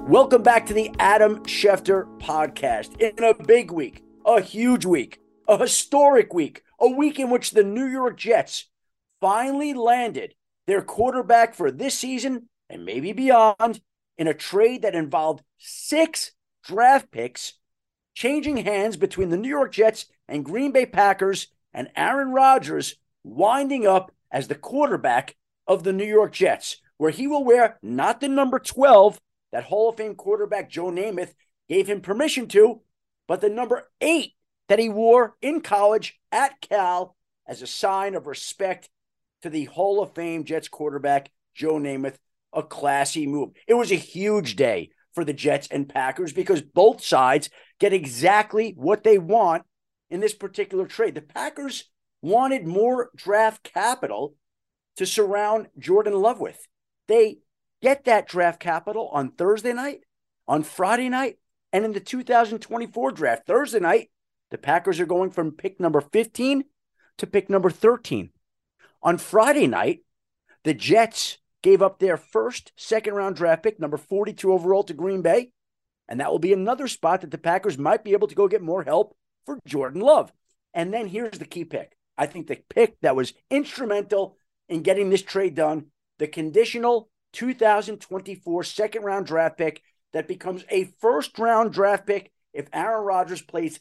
Welcome back to the Adam Schefter podcast. In a big week, a huge week, a historic week, a week in which the New York Jets finally landed their quarterback for this season and maybe beyond in a trade that involved 6 draft picks changing hands between the New York Jets and Green Bay Packers, and Aaron Rodgers winding up as the quarterback of the New York Jets, where he will wear not the number 12 that Hall of Fame quarterback Joe Namath gave him permission to, but the number 8 that he wore in college at Cal as a sign of respect to the Hall of Fame Jets quarterback Joe Namath. A classy move. It was a huge day for the Jets and Packers because both sides get exactly what they want in this particular trade. The Packers wanted more draft capital to surround Jordan Love with. They get that draft capital on Thursday night, on Friday night, and in the 2024 draft. Thursday night, the Packers are going from pick number 15 to pick number 13. On Friday night, the Jets gave up their first second-round draft pick, number 42 overall, to Green Bay, and that will be another spot that the Packers might be able to go get more help for Jordan Love. And then here's the key pick. I think the pick that was instrumental in getting this trade done, the conditional 2024 second-round draft pick that becomes a first-round draft pick if Aaron Rodgers plays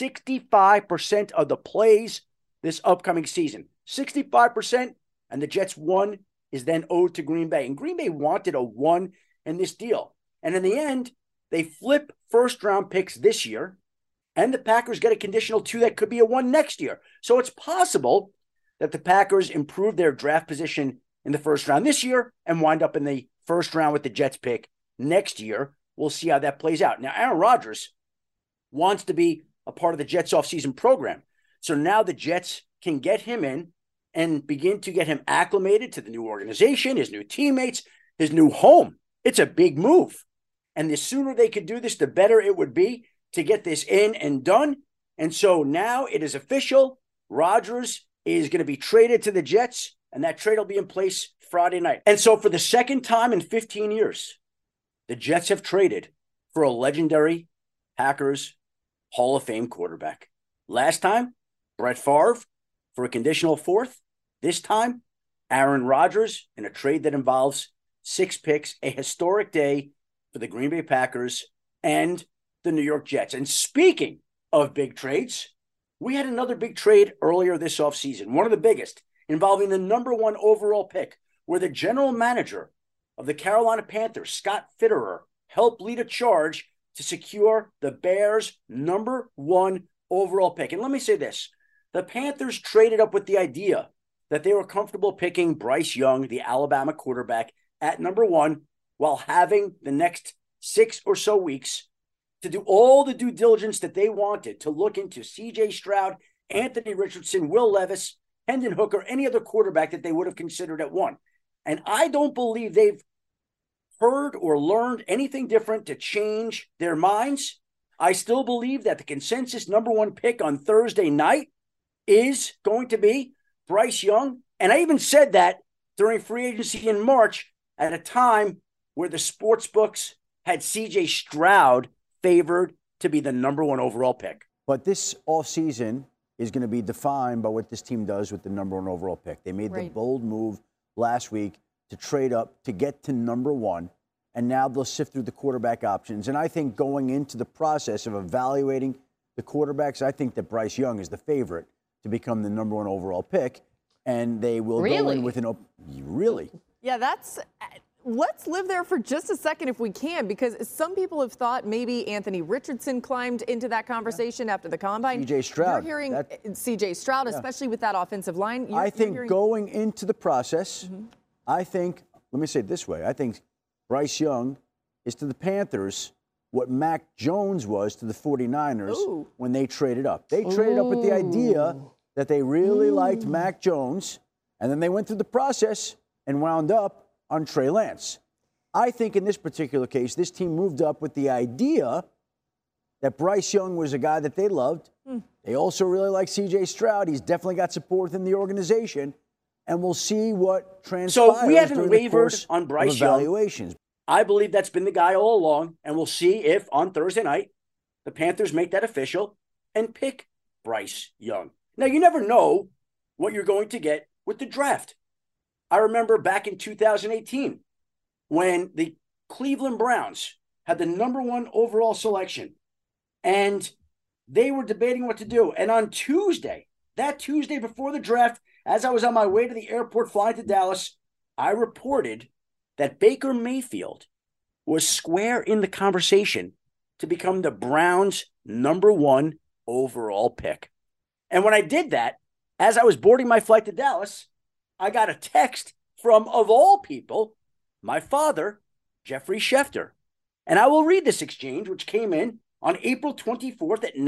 65% of the plays this upcoming season. 65%, and the Jets' 1 is then owed to Green Bay. And Green Bay wanted a 1 in this deal. And in the end, they flip first-round picks this year, and the Packers get a conditional 2 that could be a 1 next year. So it's possible that the Packers improve their draft position in the first round this year and wind up in the first round with the Jets pick next year. We'll see how that plays out. Now, Aaron Rodgers wants to be a part of the Jets offseason program. So now the Jets can get him in and begin to get him acclimated to the new organization, his new teammates, his new home. It's a big move. And the sooner they could do this, the better it would be to get this in and done. And so now it is official. Rodgers is going to be traded to the Jets, and that trade will be in place Friday night. And so for the second time in 15 years, the Jets have traded for a legendary Packers Hall of Fame quarterback. Last time, Brett Favre for a conditional 4th. This time, Aaron Rodgers in a trade that involves 6 picks, a historic day for the Green Bay Packers and the New York Jets. And speaking of big trades, we had another big trade earlier this offseason, one of the biggest, involving the number 1 overall pick, where the general manager of the Carolina Panthers, Scott Fitterer, helped lead a charge to secure the Bears' number 1 overall pick. And let me say this. The Panthers traded up with the idea that they were comfortable picking Bryce Young, the Alabama quarterback, at number 1, while having the next 6 or so weeks to do all the due diligence that they wanted to look into C.J. Stroud, Anthony Richardson, Will Levis, Hendon Hooker, any other quarterback that they would have considered at 1. And I don't believe they've heard or learned anything different to change their minds. I still believe that the consensus number 1 pick on Thursday night is going to be Bryce Young. And I even said that during free agency in March at a time where the sports books had C.J. Stroud favored to be the number 1 overall pick. But this offseason is going to be defined by what this team does with the number 1 overall pick. They made the bold move last week to trade up to get to number 1, and now they'll sift through the quarterback options. And I think going into the process of evaluating the quarterbacks, I think that Bryce Young is the favorite to become the number 1 overall pick, and they will go in with an open. Really? Yeah, that's. Let's live there for just a second if we can, because some people have thought maybe Anthony Richardson climbed into that conversation after the combine. C.J. Stroud. You're hearing C.J. Stroud, especially with that offensive line. I think going into the process, I think, let me say it this way, I think Bryce Young is to the Panthers what Mac Jones was to the 49ers when they traded up. They traded up with the idea that they really liked Mac Jones, and then they went through the process and wound up on Trey Lance. I think in this particular case, this team moved up with the idea that Bryce Young was a guy that they loved. They also really like C.J. Stroud. He's definitely got support within the organization. And we'll see what transpires. So we haven't wavered on Bryce Young. I believe that's been the guy all along, and we'll see if on Thursday night the Panthers make that official and pick Bryce Young. Now, you never know what you're going to get with the draft. I remember back in 2018 when the Cleveland Browns had the number 1 overall selection, and they were debating what to do. And on Tuesday, that Tuesday before the draft, as I was on my way to the airport flying to Dallas, I reported that Baker Mayfield was square in the conversation to become the Browns' number 1 overall pick. And when I did that, as I was boarding my flight to Dallas, I got a text from, of all people, my father, Jeffrey Schefter. And I will read this exchange, which came in on April 24th at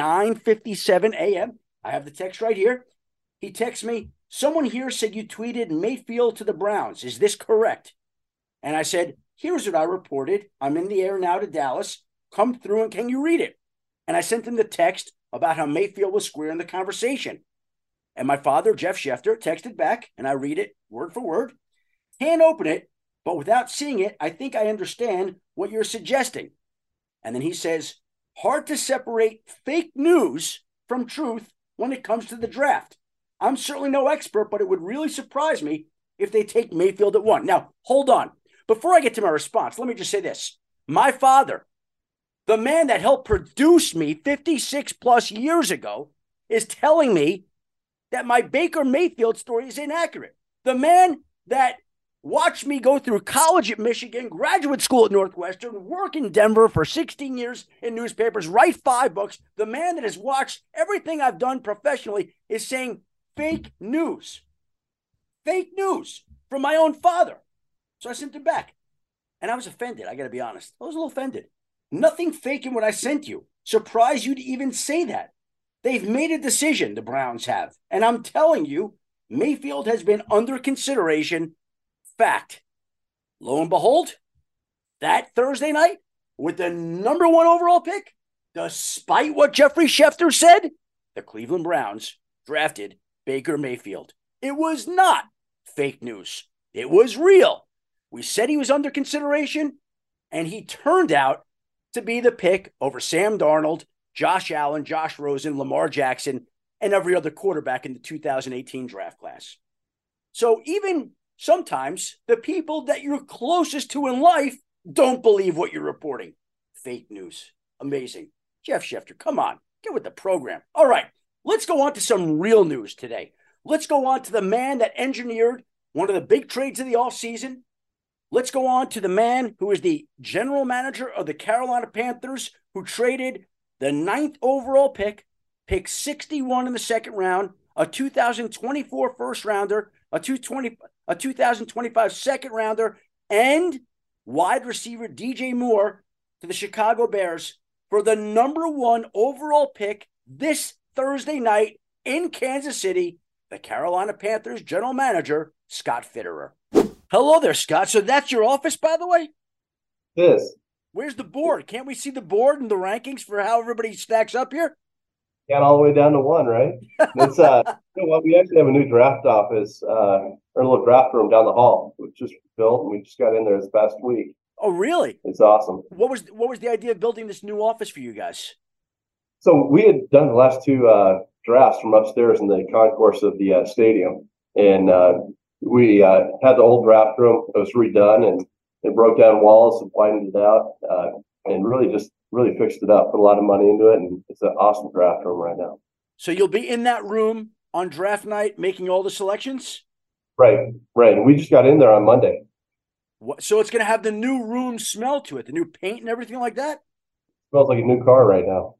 9:57 a.m. I have the text right here. He texts me, "Someone here said you tweeted Mayfield to the Browns. Is this correct?" And I said, "Here's what I reported. I'm in the air now to Dallas. Come through and can you read it?" And I sent him the text about how Mayfield was square in the conversation. And my father, Jeff Schefter, texted back, and I read it word for word. "Can't open it, but without seeing it, I think I understand what you're suggesting." And then he says, "Hard to separate fake news from truth when it comes to the draft. I'm certainly no expert, but it would really surprise me if they take Mayfield at 1. Now, hold on. Before I get to my response, let me just say this. My father, the man that helped produce me 56 plus years ago, is telling me that my Baker Mayfield story is inaccurate. The man that watched me go through college at Michigan, graduate school at Northwestern, work in Denver for 16 years in newspapers, write 5 books, the man that has watched everything I've done professionally is saying fake news. Fake news from my own father. So I sent it back. And I was offended, I got to be honest. I was a little offended. Nothing fake in what I sent you. Surprised you'd even say that. They've made a decision, the Browns have. And I'm telling you, Mayfield has been under consideration. Fact. Lo and behold, that Thursday night, with the number 1 overall pick, despite what Jeffrey Schefter said, the Cleveland Browns drafted Baker Mayfield. It was not fake news. It was real. We said he was under consideration, and he turned out to be the pick over Sam Darnold, Josh Allen, Josh Rosen, Lamar Jackson, and every other quarterback in the 2018 draft class. So even sometimes the people that you're closest to in life don't believe what you're reporting. Fake news. Amazing. Jeff Schefter, come on. Get with the program. All right, let's go on to some real news today. Let's go on to the man that engineered one of the big trades of the offseason. Let's go on to the man who is the general manager of the Carolina Panthers, who traded the 9th overall pick 61 in the second round, a 2024 first rounder, a 2025 second rounder, and wide receiver DJ Moore to the Chicago Bears for the number 1 overall pick this Thursday night in Kansas City, the Carolina Panthers general manager, Scott Fitterer. Hello there, Scott. So that's your office, by the way? It is. Where's the board? Can't we see the board and the rankings for how everybody stacks up here? Got all the way down to 1, right? It's you know what, we actually have a new draft office, or a little draft room down the hall, which just built, and we just got in there this past week. Oh, really? It's awesome. What was the idea of building this new office for you guys? So we had done the last 2 drafts from upstairs in the concourse of the stadium, and we had the old draft room. It was redone, and it broke down walls and widened it out, and really fixed it up, put a lot of money into it, and it's an awesome draft room right now. So you'll be in that room on draft night making all the selections? Right. And we just got in there on Monday. So it's going to have the new room smell to it, the new paint and everything like that? Smells like a new car right now.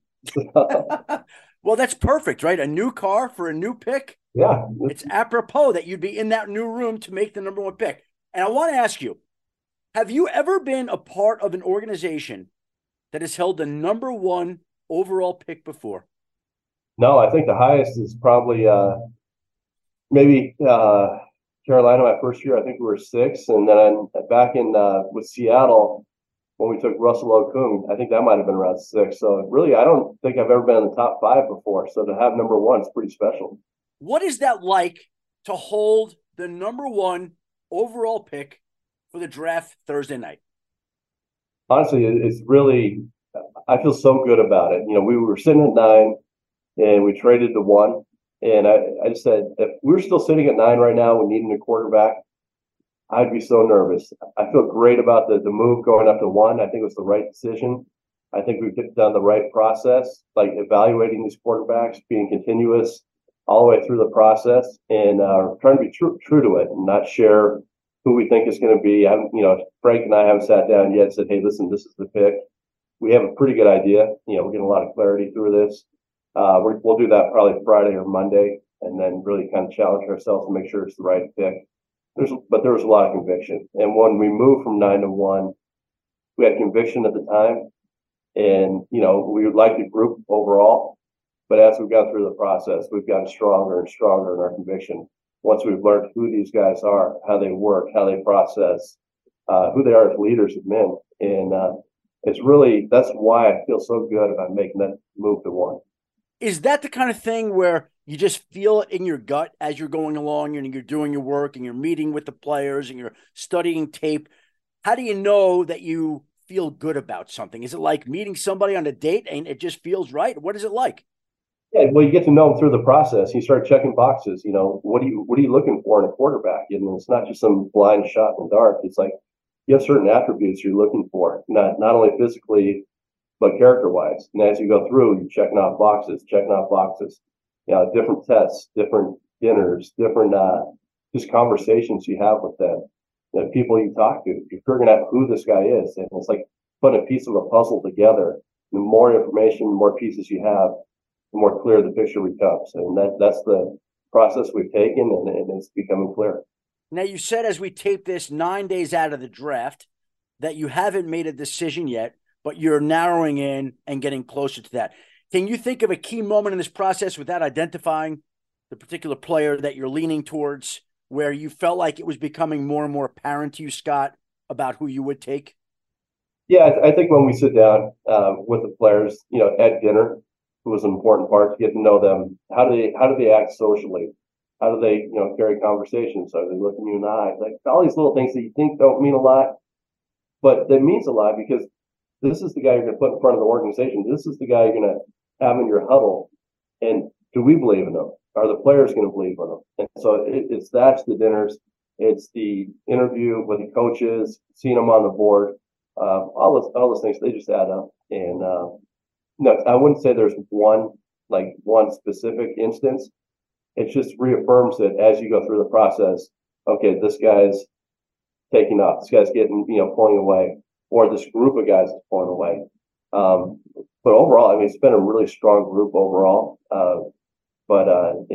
Well, that's perfect, right? A new car for a new pick? Yeah. It's apropos that you'd be in that new room to make the number 1 pick. And I want to ask you, have you ever been a part of an organization that has held the number 1 overall pick before? No, I think the highest is probably maybe Carolina my first year. I think we were 6, and then back in with Seattle when we took Russell Okung, I think that might have been around 6. So really, I don't think I've ever been in the top 5 before. So to have number 1 is pretty special. What is that like to hold the number 1 overall pick for the draft Thursday night? honestly, it's really, I feel so good about it. We were sitting at 9 and we traded to 1. And I just said, if we were still sitting at 9 right now, we needing a quarterback, I'd be so nervous. I feel great about the move going up to 1. I think it was the right decision. I think we've done the right process, like evaluating these quarterbacks, being continuous all the way through the process, and trying to be true to it and not share who we think is going to be. Frank and I haven't sat down yet and said, hey, listen, this is the pick. We have a pretty good idea. We're getting a lot of clarity through this. We'll do that probably Friday or Monday, and then really kind of challenge ourselves to make sure it's the right pick. But there was a lot of conviction. And when we moved from 9 to 1, we had conviction at the time. And, we would like the group overall. But as we've gone through the process, we've gotten stronger and stronger in our conviction. Once we've learned who these guys are, how they work, how they process, who they are as leaders of men. And that's why I feel so good about making that move to 1. Is that the kind of thing where you just feel it in your gut as you're going along and you're doing your work and you're meeting with the players and you're studying tape? How do you know that you feel good about something? Is it like meeting somebody on a date and it just feels right? What is it like? Yeah, well, you get to know them through the process. You start checking boxes. What are you looking for in a quarterback? It's not just some blind shot in the dark. It's like you have certain attributes you're looking for, not only physically, but character-wise. And as you go through, you're checking off boxes. Different tests, different dinners, different just conversations you have with them. People you talk to, you're figuring out who this guy is. And it's like putting a piece of a puzzle together. The more information, the more pieces you have, the more clear the picture becomes. And that's the process we've taken, and it's becoming clear. Now, you said as we tape this 9 days out of the draft that you haven't made a decision yet, but you're narrowing in and getting closer to that. Can you think of a key moment in this process without identifying the particular player that you're leaning towards, where you felt like it was becoming more and more apparent to you, Scott, about who you would take? Yeah, I think when we sit down with the players, at dinner, it was an important part to get to know them. How do they act socially? How do they, carry conversations? Are they looking you in the eye? Like all these little things that you think don't mean a lot, but that means a lot, because this is the guy you're going to put in front of the organization. This is the guy you're going to have in your huddle. And do we believe in them? Are the players going to believe in them? And so that's the dinners. It's the interview with the coaches, seeing them on the board. All those things, they just add up. And no, I wouldn't say there's one specific instance. It just reaffirms that as you go through the process, okay, this guy's taking off. This guy's getting, pulling away, or this group of guys is pulling away. But overall, it's been a really strong group overall. But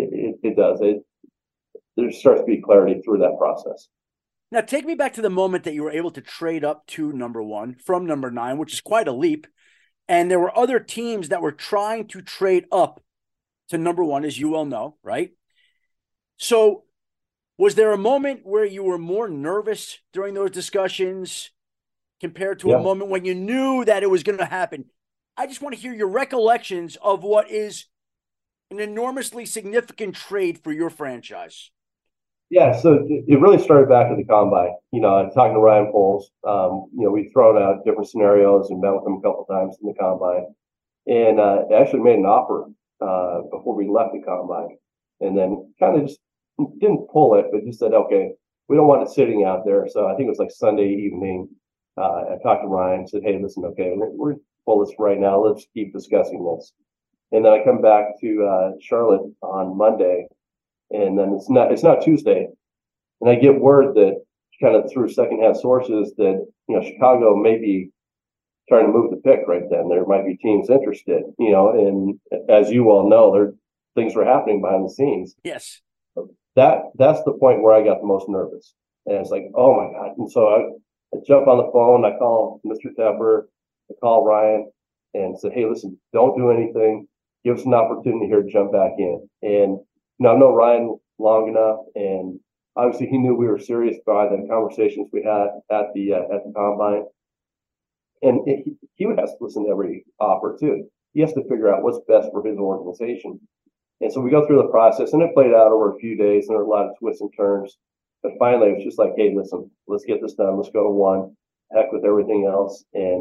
there starts to be clarity through that process. Now, take me back to the moment that you were able to trade up to number 1 from number 9, which is quite a leap. And there were other teams that were trying to trade up to number 1, as you well know, right? So was there a moment where you were more nervous during those discussions compared to a moment when you knew that it was going to happen? I just want to hear your recollections of what is an enormously significant trade for your franchise. Yeah, so it really started back at the combine. I'm talking to Ryan Poles. We've thrown out different scenarios and met with him a couple of times in the combine, and actually made an offer before we left the combine, and then kind of just didn't pull it, but just said, okay, we don't want it sitting out there. So I think it was like Sunday evening. I talked to Ryan, said, hey, listen, okay, we're pull this right now. Let's keep discussing this. And then I come back to Charlotte on Monday, and then it's not Tuesday, and I get word that kind of through secondhand sources that Chicago may be trying to move the pick right then. There might be teams interested, and as you all know, things were happening behind the scenes. Yes, that's the point where I got the most nervous, and it's like, oh my God! And so I jump on the phone, I call Mr. Tepper, I call Ryan, and said, hey, listen, don't do anything. Give us an opportunity here to jump back in. And I've known Ryan long enough, and obviously he knew we were serious by the conversations we had at the combine. And he would have to listen to every offer too. He has to figure out what's best for his organization. And so we go through the process, and it played out over a few days, and there were a lot of twists and turns. But finally, it was just like, hey, listen, let's get this done. Let's go to 1. heck with everything else. And,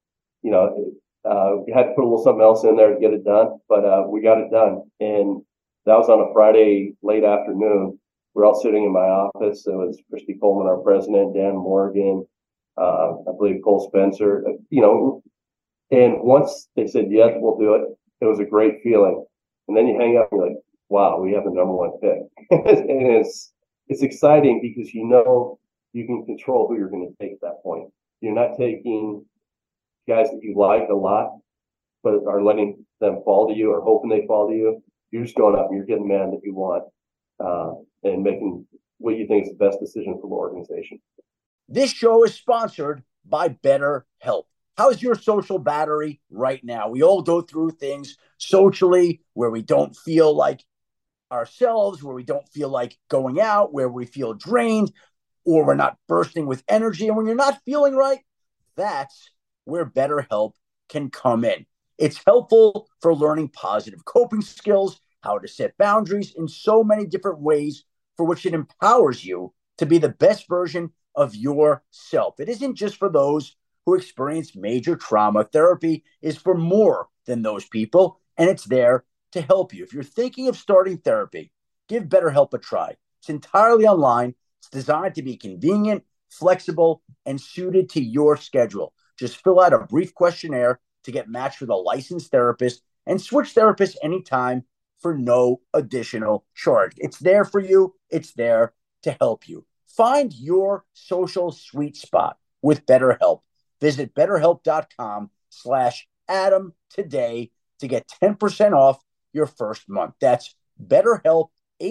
we had to put a little something else in there to get it done, but we got it done. And that was on a Friday late afternoon. We're all sitting in my office. It was Christy Coleman, our president, Dan Morgan, I believe Cole Spencer, and once they said, yes, we'll do it, it was a great feeling. And then you hang up and you're like, wow, we have the number one pick. And it's exciting because you can control who you're going to take at that point. You're not taking guys that you like a lot, but are letting them fall to you or hoping they fall to you. You're just going up and you're getting the man that you want, and making what you think is the best decision for the organization. This show is sponsored by BetterHelp. How's your social battery right now? We all go through things socially where we don't feel like ourselves, where we don't feel like going out, where we feel drained, or we're not bursting with energy. And when you're not feeling right, that's where BetterHelp can come in. It's helpful for learning positive coping skills, how to set boundaries in so many different ways, for which it empowers you to be the best version of yourself. It isn't just for those who experience major trauma. Therapy is for more than those people, and it's there to help you. If you're thinking of starting therapy, give BetterHelp a try. It's entirely online. It's designed to be convenient, flexible, and suited to your schedule. Just fill out a brief questionnaire to get matched with a licensed therapist and switch therapists anytime for no additional charge. It's there for you. It's there to help you. Find your social sweet spot with BetterHelp. Visit BetterHelp.com/Adam today to get 10% off your first month. That's BetterHelp,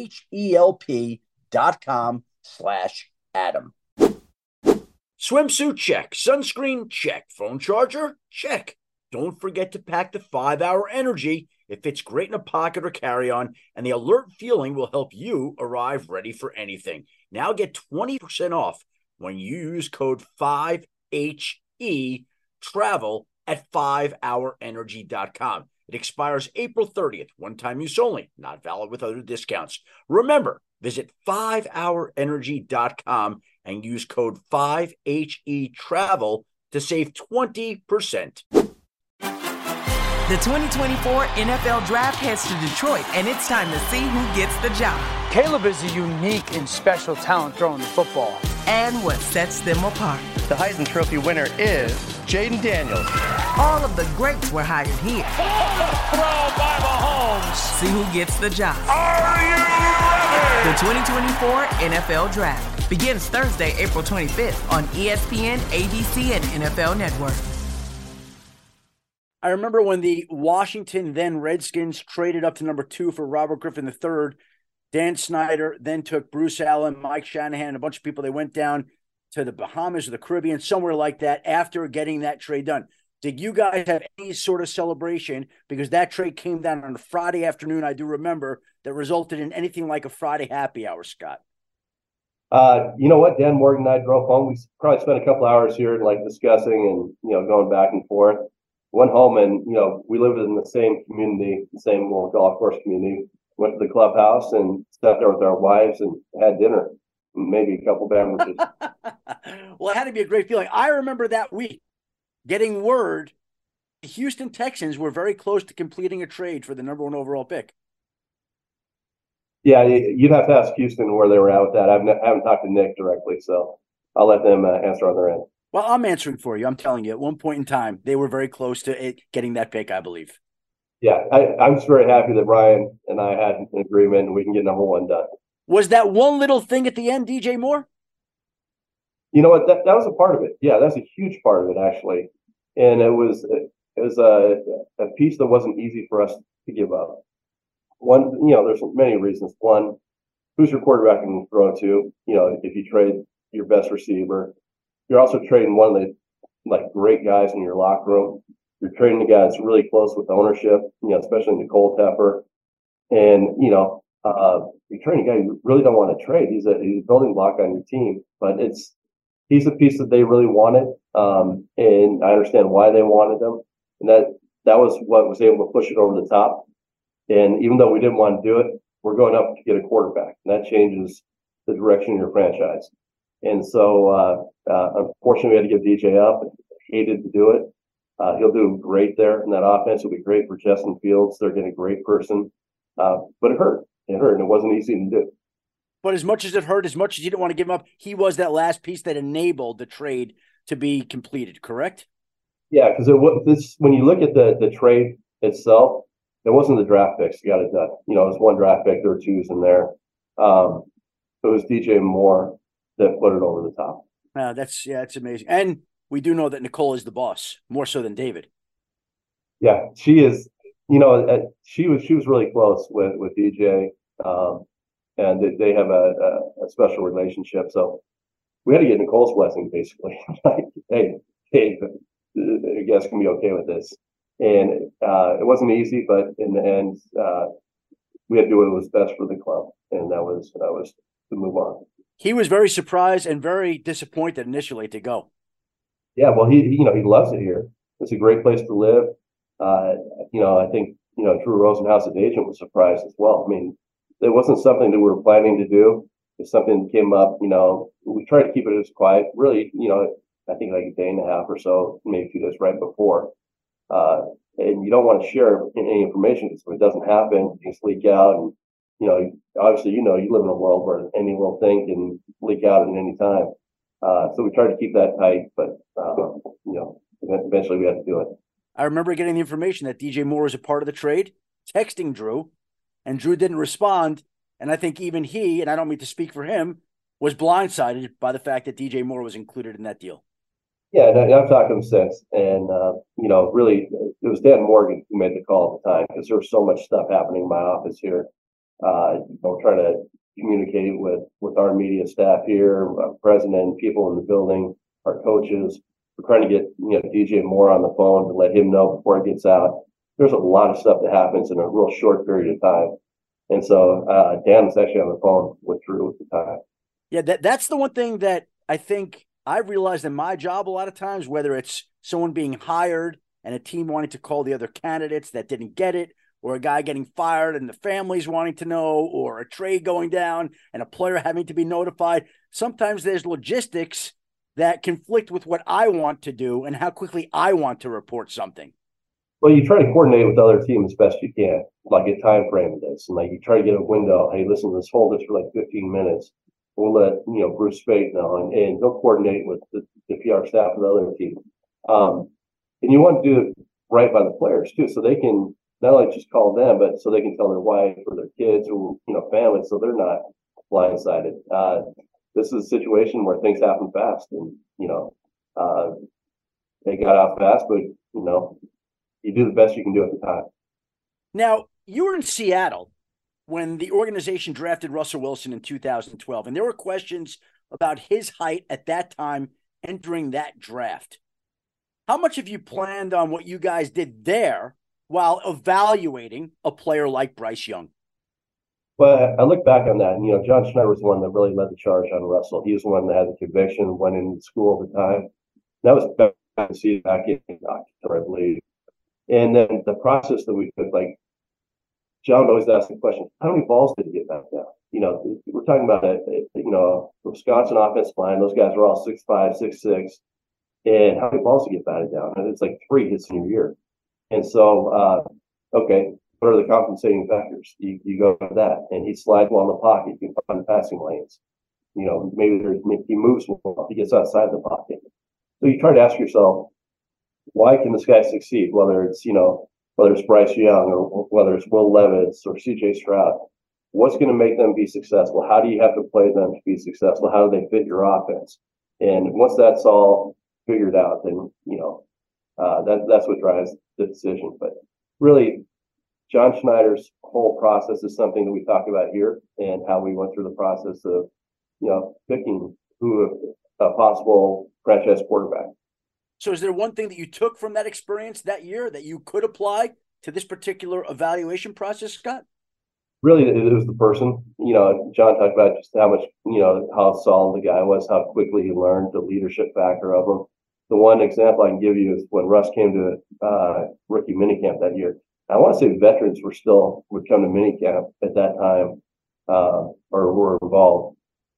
HELP.com/Adam. Swimsuit check. Sunscreen check. Phone charger check. Don't forget to pack the 5-Hour Energy. It fits great in a pocket or carry-on, and the alert feeling will help you arrive ready for anything. Now get 20% off when you use code 5HE travel at 5hourenergy.com. It expires April 30th. One-time use only. Not valid with other discounts. Remember, visit 5hourenergy.com and use code 5HE travel to save 20%. The 2024 NFL Draft heads to Detroit, and it's time to see who gets the job. Caleb is a unique and special talent throwing the football. And what sets them apart. The Heisman Trophy winner is Jaden Daniels. All of the greats were hired here. Throw by Mahomes. See who gets the job. Are you ready? The 2024 NFL Draft begins Thursday, April 25th on ESPN, ABC, and NFL Network. I remember when the Washington then Redskins traded up to number 2 for Robert Griffin III. Dan Snyder then took Bruce Allen, Mike Shanahan, and a bunch of people. They went down to the Bahamas or the Caribbean, somewhere like that, after getting that trade done. Did you guys have any sort of celebration? Because that trade came down on a Friday afternoon, I do remember, that resulted in anything like a Friday happy hour, Scott. You know what? Dan Morgan and I drove home. We probably spent a couple hours here, discussing and, going back and forth. Went home and, we lived in the same community, the same little golf course community. Went to the clubhouse and sat there with our wives and had dinner, maybe a couple beverages. Well, it had to be a great feeling. I remember that week getting word the Houston Texans were very close to completing a trade for the number 1 overall pick. Yeah, you'd have to ask Houston where they were at with that. I haven't talked to Nick directly, so I'll let them answer on their end. Well, I'm answering for you. I'm telling you, at one point in time, they were very close to it, getting that pick, I believe. Yeah, I'm just very happy that Ryan and I had an agreement and we can get number 1 done. Was that one little thing at the end, DJ Moore? You know what? That was a part of it. Yeah, that's a huge part of it, actually. And it was a piece that wasn't easy for us to give up. One, there's many reasons. One, who's your quarterback going to throw to? If you trade your best receiver, you're also trading one of the great guys in your locker room. You're trading a guy that's really close with ownership, especially Nicole Tepper. And, you're trading a guy you really don't want to trade. He's a building block on your team, but he's a piece that they really wanted. And I understand why they wanted him. And that was what was able to push it over the top. And even though we didn't want to do it, we're going up to get a quarterback. And that changes the direction of your franchise. And so, unfortunately, we had to give DJ up. Hated to do it. He'll do great there in that offense. He'll be great for Justin Fields. They're getting a great person. But it hurt. It hurt, and it wasn't easy to do. But as much as it hurt, as much as you didn't want to give him up, he was that last piece that enabled the trade to be completed, correct? Yeah, because when you look at the trade itself, it wasn't the draft picks that got it done. It was one draft pick. There were twos in there. It was DJ Moore that put it over the top. It's amazing. And we do know that Nicole is the boss, more so than David. Yeah, she is. She was really close with DJ, and they have a special relationship. So we had to get Nicole's blessing, basically. Like, hey, I guess can be okay with this. And it wasn't easy, but in the end, we had to do what was best for the club, and that was to move on. He was very surprised and very disappointed initially to go. Yeah, well, he loves it here. It's a great place to live. I think Drew Rosenhaus, the agent, was surprised as well. I mean, it wasn't something that we were planning to do. It's something that came up. We tried to keep it as quiet. Really, I think like a day and a half or so, maybe 2 days right before. And you don't want to share any information because if it doesn't happen, things leak out. And obviously, you live in a world where any little thing can leak out at any time. So we tried to keep that tight, but eventually we had to do it. I remember getting the information that DJ Moore was a part of the trade, texting Drew, and Drew didn't respond. And I think even he, and I don't mean to speak for him, was blindsided by the fact that DJ Moore was included in that deal. Yeah, and I've talked to him since, and really, it was Dan Morgan who made the call at the time because there was so much stuff happening in my office here. Trying to communicate with our media staff here, our president, people in the building, our coaches. We're trying to get DJ Moore on the phone to let him know before it gets out. There's a lot of stuff that happens in a real short period of time, and so Dan was actually on the phone with Drew at the time. Yeah, that's the one thing that I think I realized in my job a lot of times, whether it's someone being hired and a team wanting to call the other candidates that didn't get it, or a guy getting fired and the family's wanting to know, or a trade going down and a player having to be notified. Sometimes there's logistics that conflict with what I want to do and how quickly I want to report something. Well, you try to coordinate with other teams as best you can, like a time frame of this. And you try to get a window. Hey, listen, let's hold this for 15 minutes. We'll let Bruce Speight know, and they'll coordinate with the PR staff of the other team. And you want to do it right by the players too, so they can not only just call them, but so they can tell their wife or their kids or family, so they're not blindsided. This is a situation where things happen fast, and they got out fast, but you do the best you can do at the time. Now, you were in Seattle when the organization drafted Russell Wilson in 2012, and there were questions about his height at that time entering that draft. How much have you planned on what you guys did there while evaluating a player like Bryce Young? Well, I look back on that, and John Schneider was the one that really led the charge on Russell. He was the one that had the conviction, went in school at the time. That was back to see back in October, I believe. And then the process that we took, John always asked the question, how many balls did he get back down? We're talking about a Wisconsin offensive line. Those guys are all 6'5", 6'6", and how many balls did he get batted down? And it's 3 his senior year. And so, okay, what are the compensating factors? You go to that, and he slides well in the pocket. You can find the passing lanes. Maybe he moves well. He gets outside the pocket. So you try to ask yourself, why can this guy succeed? Whether it's Bryce Young or whether it's Will Levis or C.J. Stroud, what's going to make them be successful? How do you have to play them to be successful? How do they fit your offense? And once that's all figured out, then that's what drives the decision. But really, John Schneider's whole process is something that we talk about here, and how we went through the process of picking who a possible franchise quarterback. So is there one thing that you took from that experience that year that you could apply to this particular evaluation process, Scott? Really, it was the person. John talked about just how much, how solid the guy was, how quickly he learned, the leadership factor of him. The one example I can give you is when Russ came to rookie minicamp that year. I want to say veterans would come to minicamp at that time, or were involved.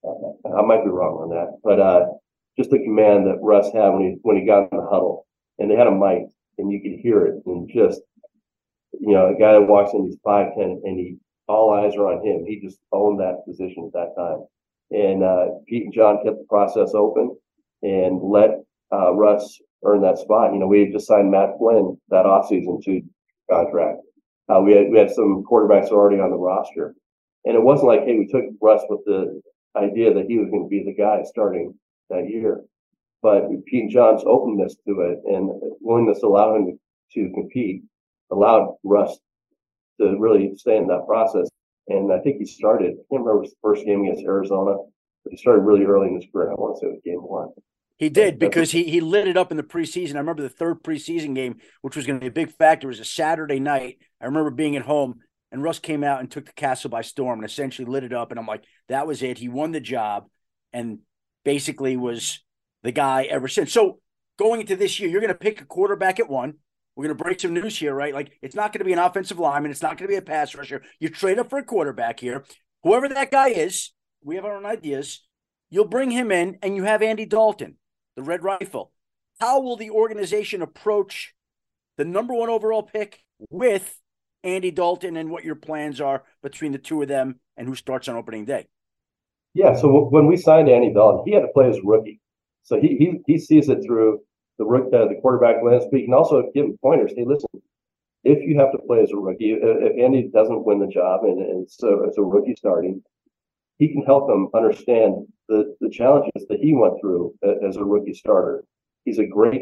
I might be wrong on that, but just the command that Russ had when he got in the huddle, and they had a mic, and you could hear it, and just a guy that walks in, he's 5'10", and all eyes are on him. He just owned that position at that time, and Pete and John kept the process open and let Russ earn that spot. We had just signed Matt Flynn that offseason to contract. We had some quarterbacks already on the roster, and it wasn't like, hey, we took Russ with the idea that he was going to be the guy starting that year. But Pete and John's openness to it and willingness to allow him to compete allowed Russ to really stay in that process. And I think he started, I can't remember his first game against Arizona, but he started really early in his career. I want to say it was game 1. He did, because he lit it up in the preseason. I remember the third preseason game, which was going to be a big factor. It was a Saturday night. I remember being at home, and Russ came out and took the castle by storm and essentially lit it up. And I'm like, that was it. He won the job and basically was the guy ever since. So going into this year, you're going to pick a quarterback at 1. We're going to break some news here, right? Like, it's not going to be an offensive lineman. It's not going to be a pass rusher. You trade up for a quarterback here. Whoever that guy is, we have our own ideas. You'll bring him in, and you have Andy Dalton, the Red Rifle. How will the organization approach the number 1 overall pick with Andy Dalton, and what your plans are between the two of them and who starts on opening day? Yeah, so when we signed Andy Dalton, he had to play as a rookie. So he sees it through the quarterback lens, but he can also give him pointers. Hey, listen, if you have to play as a rookie, if Andy doesn't win the job and so as a rookie starting, he can help him understand the challenges that he went through as a rookie starter. He's a great,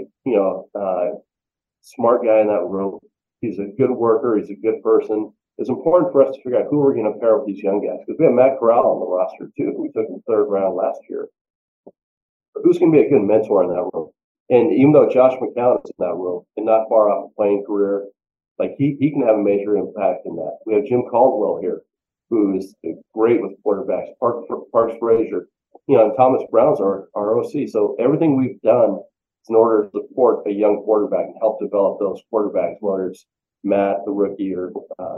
smart guy in that room. He's a good worker. He's a good person. It's important for us to figure out who we're going to pair with these young guys, because we have Matt Corral on the roster too. We took him 3rd round last year. But who's going to be a good mentor in that room? And even though Josh McCown is in that room and not far off a playing career, like he can have a major impact in that. We have Jim Caldwell here, who is great with quarterbacks. Parks Frazier, and Thomas Brown's our OC. So everything we've done is in order to support a young quarterback and help develop those quarterbacks, whether it's Matt, the rookie, or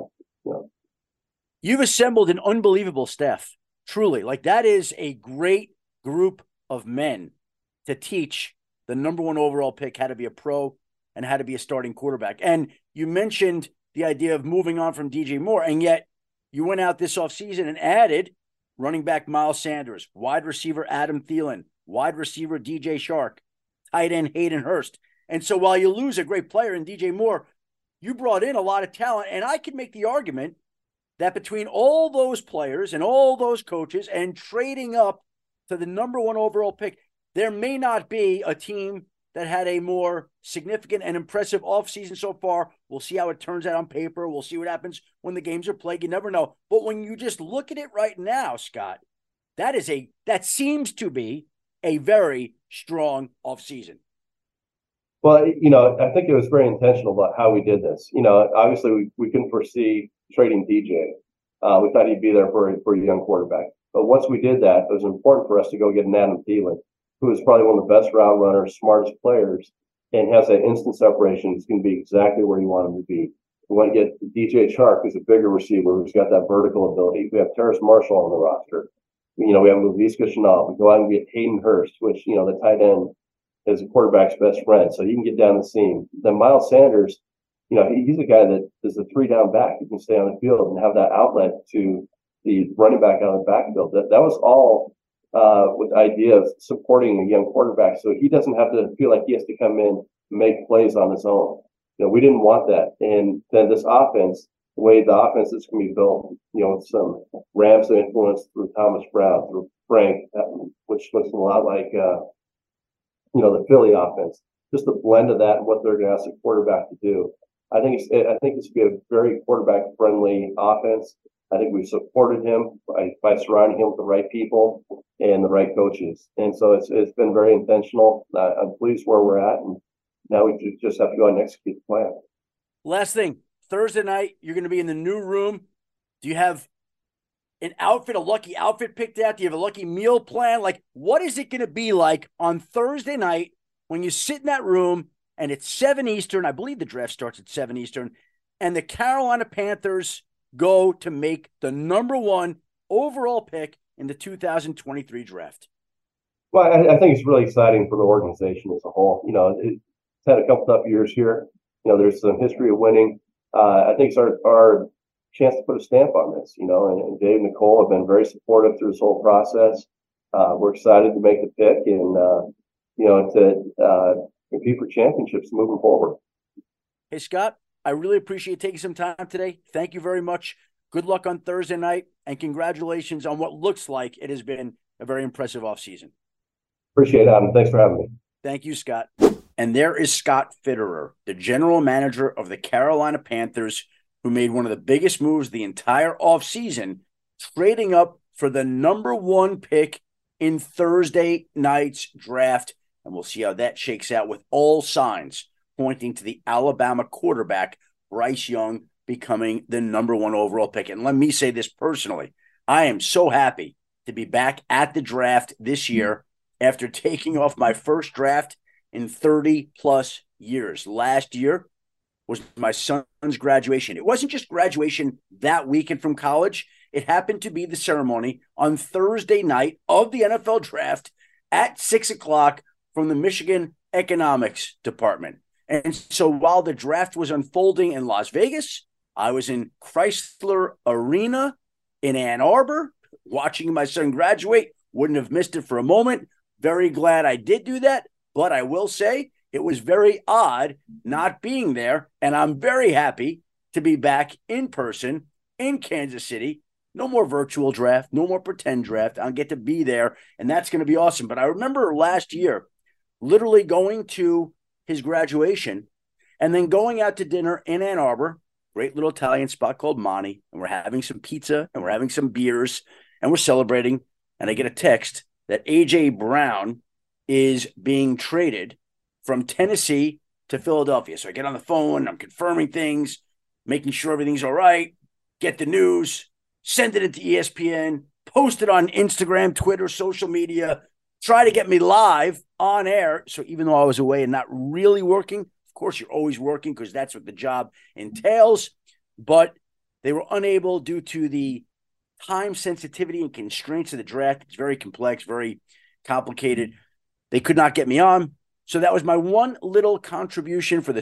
You've assembled an unbelievable staff, truly. Like, that is a great group of men to teach the number 1 overall pick how to be a pro and how to be a starting quarterback. And you mentioned the idea of moving on from DJ Moore, and yet you went out this offseason and added running back Miles Sanders, wide receiver Adam Thielen, wide receiver DJ Chark, tight end Hayden Hurst. And so while you lose a great player in DJ Moore, you brought in a lot of talent. And I could make the argument that between all those players and all those coaches and trading up to the number 1 overall pick, there may not be a team that had a more significant and impressive offseason so far. We'll see how it turns out on paper. We'll see what happens when the games are played. You never know. But when you just look at it right now, Scott, that seems to be a very strong offseason. Well, I think it was very intentional about how we did this. Obviously we couldn't foresee trading DJ. We thought he'd be there for a young quarterback. But once we did that, it was important for us to go get an Adam Thielen, who is probably one of the best route runners, smartest players, and has that instant separation. He's going to be exactly where you want him to be. We want to get DJ Chark, who's a bigger receiver, who's got that vertical ability. We have Terrace Marshall on the roster. We have Laviska Shenault. We go out and get Hayden Hurst, which, the tight end is a quarterback's best friend, so he can get down the seam. Then Miles Sanders, he's a guy that is a 3-down back. He can stay on the field and have that outlet to the running back out of the backfield. That was all with the idea of supporting a young quarterback, so he doesn't have to feel like he has to come in and make plays on his own. We didn't want that. And then this offense, the way the offense is going to be built, with some Rams influence through Thomas Brown, through Frank, which looks a lot like the Philly offense. Just the blend of that and what they're going to ask the quarterback to do. I think it's going to be a very quarterback-friendly offense. I think we've supported him by surrounding him with the right people and the right coaches. And so it's been very intentional. I'm pleased where we're at, and now we just have to go and execute the plan. Last thing, Thursday night, you're going to be in the new room. Do you have an outfit, a lucky outfit picked out? Do you have a lucky meal plan? Like, what is it going to be like on Thursday night when you sit in that room and it's 7 Eastern? I believe the draft starts at 7 Eastern, and the Carolina Panthers go to make the number 1 overall pick in the 2023 draft? Well, I think it's really exciting for the organization as a whole. It's had a couple tough years here. There's some history of winning. I think it's our chance to put a stamp on this, and Dave and Nicole have been very supportive through this whole process. We're excited to make the pick and, to compete for championships moving forward. Hey, Scott, I really appreciate taking some time today. Thank you very much. Good luck on Thursday night, and congratulations on what looks like it has been a very impressive offseason. Appreciate it, Adam. Thanks for having me. Thank you, Scott. And there is Scott Fitterer, the general manager of the Carolina Panthers, who made one of the biggest moves the entire offseason, trading up for the number 1 pick in Thursday night's draft. And we'll see how that shakes out, with all signs pointing to the Alabama quarterback, Bryce Young, becoming the number 1 overall pick. And let me say this personally. I am so happy to be back at the draft this year after taking off my first draft in 30-plus years. Last year was my son's graduation. It wasn't just graduation that weekend from college. It happened to be the ceremony on Thursday night of the NFL draft at 6 o'clock from the Michigan Economics Department. And so while the draft was unfolding in Las Vegas, I was in Chrysler Arena in Ann Arbor watching my son graduate. Wouldn't have missed it for a moment. Very glad I did do that. But I will say it was very odd not being there. And I'm very happy to be back in person in Kansas City. No more virtual draft, no more pretend draft. I'll get to be there, and that's going to be awesome. But I remember last year literally going to his graduation and then going out to dinner in Ann Arbor, great little Italian spot called Monty, and we're having some pizza and we're having some beers and we're celebrating. And I get a text that A.J. Brown is being traded from Tennessee to Philadelphia. So I get on the phone, I'm confirming things, making sure everything's all right, get the news, send it to ESPN, post it on Instagram, Twitter, social media, try to get me live on air. So even though I was away and not really working, of course you're always working because that's what the job entails, but they were unable due to the time sensitivity and constraints of the draft. It's very complex, very complicated. They could not get me on. So that was my one little contribution for the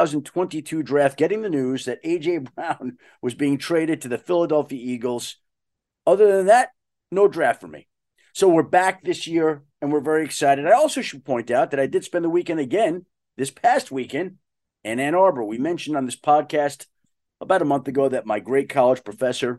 2022 draft, getting the news that A.J. Brown was being traded to the Philadelphia Eagles. Other than that, no draft for me. So we're back this year, and we're very excited. I also should point out that I did spend the weekend again, this past weekend, in Ann Arbor. We mentioned on this podcast about a month ago that my great college professor,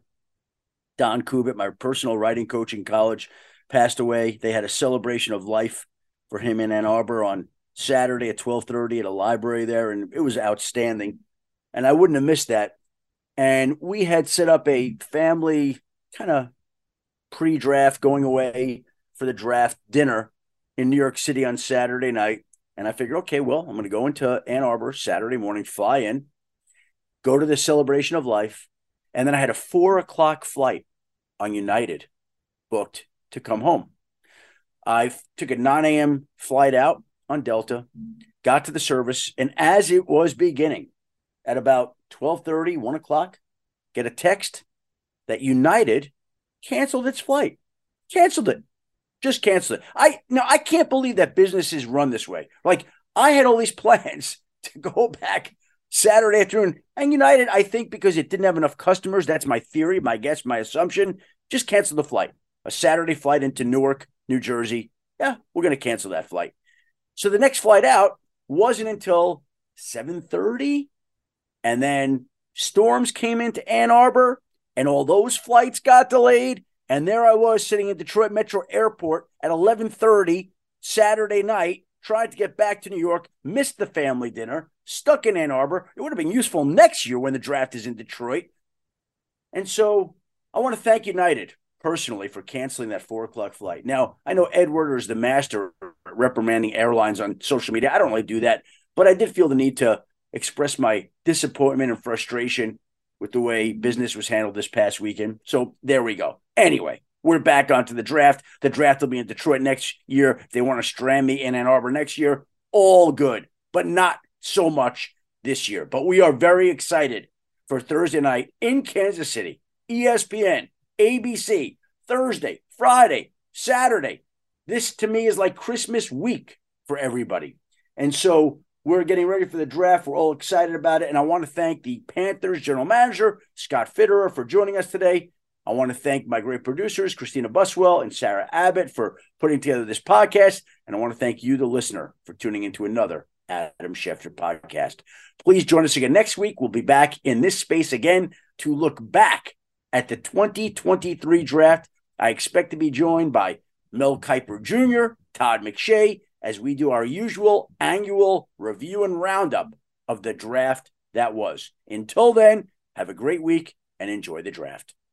Don Kubit, my personal writing coach in college, passed away. They had a celebration of life for him in Ann Arbor on Saturday at 12:30 at a library there, and it was outstanding. And I wouldn't have missed that. And we had set up a family kind of pre-draft going away for the draft dinner in New York City on Saturday night. And I figured, okay, well, I'm going to go into Ann Arbor Saturday morning, fly in, go to the celebration of life. And then I had a 4 o'clock flight on United booked to come home. I took a 9 a.m. flight out on Delta, got to the service, and as it was beginning, at about 12:30, 1 o'clock, get a text that United canceled its flight. Canceled it. Just canceled it. I can't believe that businesses run this way. Like, I had all these plans to go back Saturday afternoon, and United, I think because it didn't have enough customers, that's my theory, my guess, my assumption, just canceled the flight. A Saturday flight into Newark, New Jersey. Yeah, we're going to cancel that flight. So the next flight out wasn't until 7:30, and then storms came into Ann Arbor, and all those flights got delayed, and there I was sitting in Detroit Metro Airport at 11:30 Saturday night, trying to get back to New York, missed the family dinner, stuck in Ann Arbor. It would have been useful next year when the draft is in Detroit. And so I want to thank United personally for canceling that 4 o'clock flight. Now, I know Ed Werder is the master of reprimanding airlines on social media. I don't really do that, but I did feel the need to express my disappointment and frustration with the way business was handled this past weekend. So there we go. Anyway, we're back onto the draft. The draft will be in Detroit next year. If they want to strand me in Ann Arbor next year, all good, but not so much this year. But we are very excited for Thursday night in Kansas City, ESPN, ABC, Thursday, Friday, Saturday. This to me is like Christmas week for everybody. And so we're getting ready for the draft. We're all excited about it. And I want to thank the Panthers general manager, Scott Fitterer, for joining us today. I want to thank my great producers, Christina Buswell and Sarah Abbott, for putting together this podcast. And I want to thank you, the listener, for tuning into another Adam Schefter podcast. Please join us again next week. We'll be back in this space again to look back at the 2023 draft. I expect to be joined by Mel Kiper Jr., Todd McShay, as we do our usual annual review and roundup of the draft that was. Until then, have a great week and enjoy the draft.